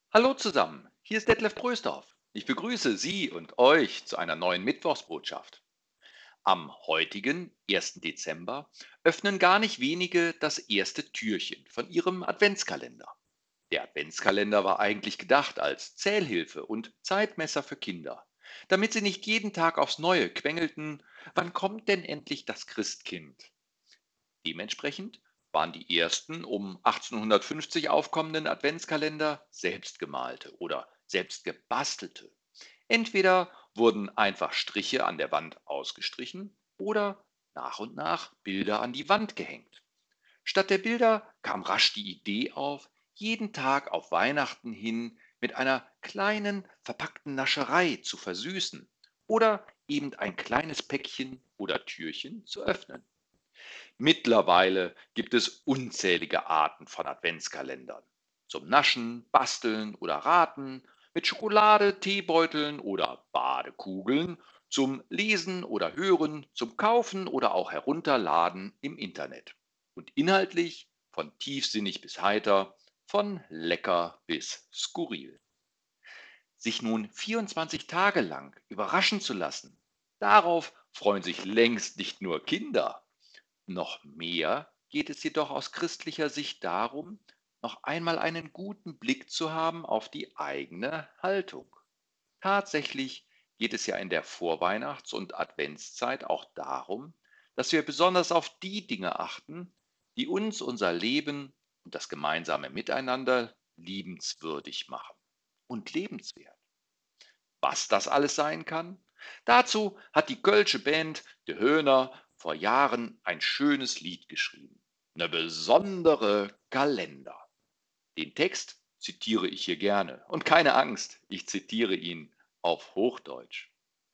Hallo zusammen, hier ist Detlef Pröstorf. Ich begrüße Sie und euch zu einer neuen Mittwochsbotschaft. Am heutigen 1. Dezember öffnen gar nicht wenige das erste Türchen von ihrem Adventskalender. Der Adventskalender war eigentlich gedacht als Zählhilfe und Zeitmesser für Kinder, damit sie nicht jeden Tag aufs Neue quengelten, wann kommt denn endlich das Christkind? Dementsprechend waren die ersten um 1850 aufkommenden Adventskalender selbstgemalte oder selbst gebastelte. Entweder wurden einfach Striche an der Wand ausgestrichen oder nach und nach Bilder an die Wand gehängt. Statt der Bilder kam rasch die Idee auf, jeden Tag auf Weihnachten hin mit einer kleinen verpackten Nascherei zu versüßen oder eben ein kleines Päckchen oder Türchen zu öffnen. Mittlerweile gibt es unzählige Arten von Adventskalendern. Zum Naschen, Basteln oder Raten, mit Schokolade, Teebeuteln oder Badekugeln, zum Lesen oder Hören, zum Kaufen oder auch Herunterladen im Internet. Und inhaltlich von tiefsinnig bis heiter, von lecker bis skurril. Sich nun 24 Tage lang überraschen zu lassen, darauf freuen sich längst nicht nur Kinder. Noch mehr geht es jedoch aus christlicher Sicht darum, noch einmal einen guten Blick zu haben auf die eigene Haltung. Tatsächlich geht es ja in der Vorweihnachts- und Adventszeit auch darum, dass wir besonders auf die Dinge achten, die uns unser Leben und das gemeinsame Miteinander liebenswürdig machen und lebenswert. Was das alles sein kann? Dazu hat die Kölsche Band De Höhner vor Jahren ein schönes Lied geschrieben. Ne besondere Kalender. Den Text zitiere ich hier gerne. Und keine Angst, ich zitiere ihn auf Hochdeutsch.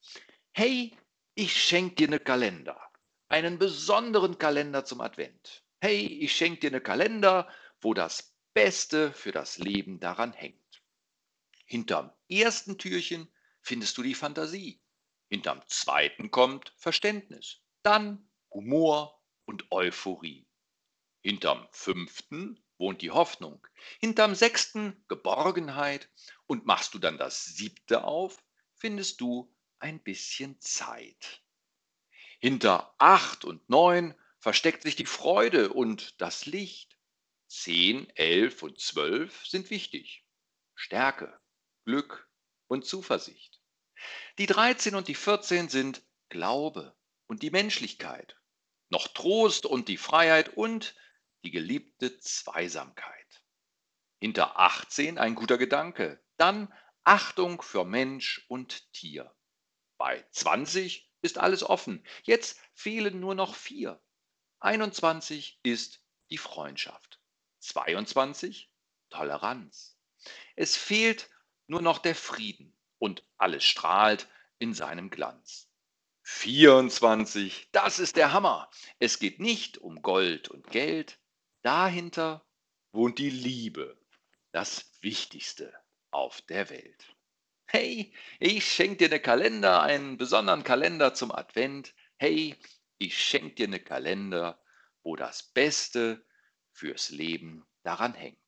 Hey, ich schenk dir ne Kalender. Einen besonderen Kalender zum Advent. Hey, ich schenk dir ne Kalender, wo das Beste für das Leben daran hängt. Hinterm ersten Türchen findest du die Fantasie. Hinterm zweiten kommt Verständnis, dann Humor und Euphorie. Hinterm fünften wohnt die Hoffnung, hinterm sechsten Geborgenheit und machst du dann das siebte auf, findest du ein bisschen Zeit. Hinter 8 und 9 versteckt sich die Freude und das Licht. 10, 11 und 12 sind wichtig. Stärke, Glück und Zuversicht. Die 13 und die 14 sind Glaube und die Menschlichkeit. Noch Trost und die Freiheit und die geliebte Zweisamkeit. Hinter 18 ein guter Gedanke. Dann Achtung für Mensch und Tier. Bei 20 ist alles offen. Jetzt fehlen nur noch 4. 21 ist die Freundschaft. 22 Toleranz. Es fehlt nur noch der Frieden und alles strahlt in seinem Glanz. 24, das ist der Hammer. Es geht nicht um Gold und Geld. Dahinter wohnt die Liebe, das Wichtigste auf der Welt. Hey, ich schenk dir ne Kalender, einen besonderen Kalender zum Advent. Hey, ich schenk dir ne Kalender, wo das Beste fürs Leben daran hängt.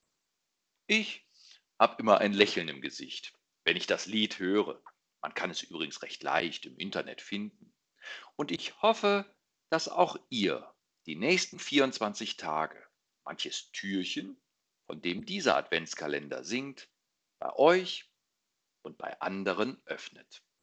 Ich habe immer ein Lächeln im Gesicht, wenn ich das Lied höre. Man kann es übrigens recht leicht im Internet finden. Und ich hoffe, dass auch ihr die nächsten 24 Tage manches Türchen, von dem dieser Adventskalender singt, bei euch und bei anderen öffnet.